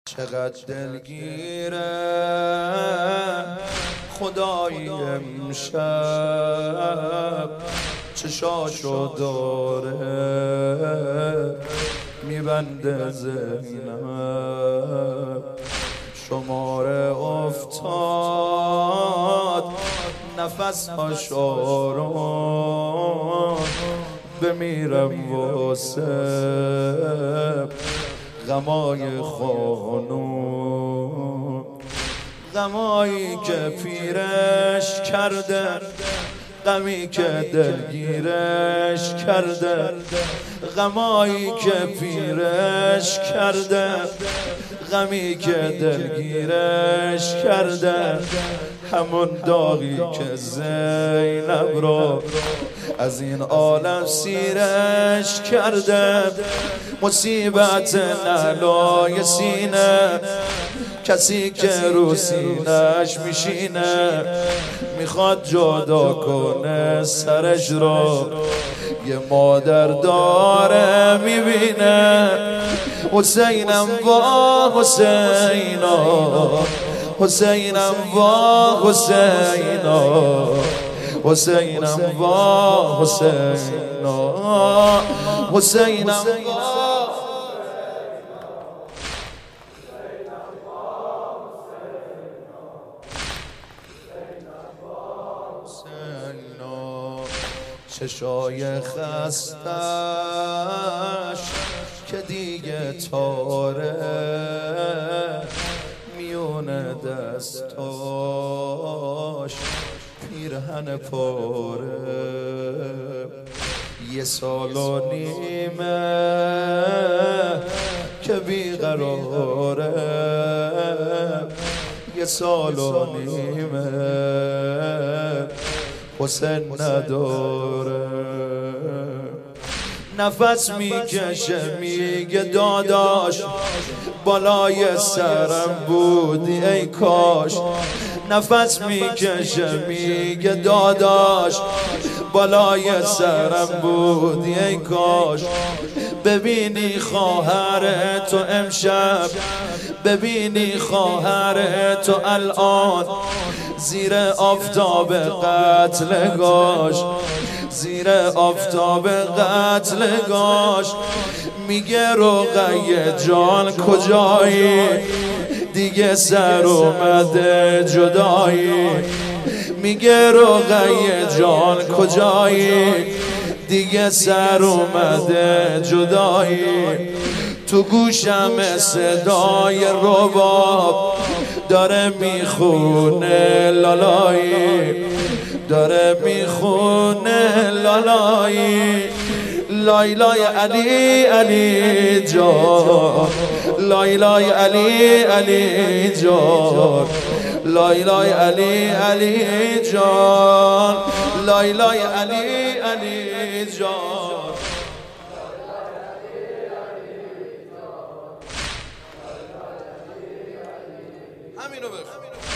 چقدر دلگیره خدای امشب چشاشو داره میبنده زینب شماره افتاد نفس هاش آرام بمیرم واسه غمای خانوم غمایی که پیرش کردن غمی که دلگیرش کردن غمایی که پیرش کردن غمی که دلگیرش کردن همون داغی که زینب را از این عالم سیرش کردن مصیبت نعلای سینه کسی که رو سینش میشینه میخواد جدا کنه سرش را یه مادر داره میبینه حسینم وا حسینا حسینم وا حسینا حسینم وا حسینا حسینم وا چشای خستش که دیگه تاره میونه دستاش پیرهن پاره یه سال و نیمه که بیقراره یه سال و نیمه حسین نداره نفس میکشه میگه داداش بالای سرم بودی ای کاش نفس میکشه میگه داداش بالای سرم بودی ای کاش ببینی خواهر تو امشب ببینی خواهر تو الان زیر آفتاب قتلگاش زیر آفتاب قتلگاش میگه رقیه جان کجایی دیگه سر اومده جدایی میگه رقیه جان کجایی دیگه سر اومده جدایی تو گوشم صدای رباب داره میخونه لالایی داره میخونه لالایی لایلای علی علی جان لایلای علی علی جان لایلای علی علی جان لایلای علی علی جان همینو بخون